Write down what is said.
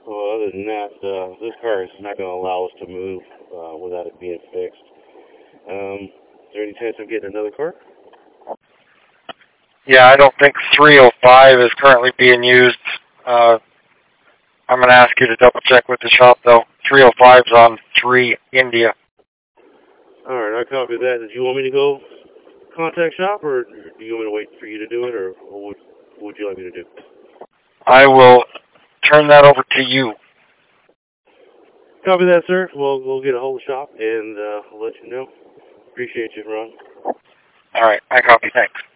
Well, other than that, this car is not going to allow us to move without it being fixed. Is there any chance of getting another car? Yeah, I don't think 305 is currently being used. I'm going to ask you to double check with the shop, though. 305's on 3 India. All right, I copy that. Did you want me to go contact shop, or do you want me to wait for you to do it, or what would you like me to do? I will turn that over to you. Copy that, sir. Well, we'll get a hold of shop, and I'll let you know. Appreciate you, Ron. All right, I copy. Thanks.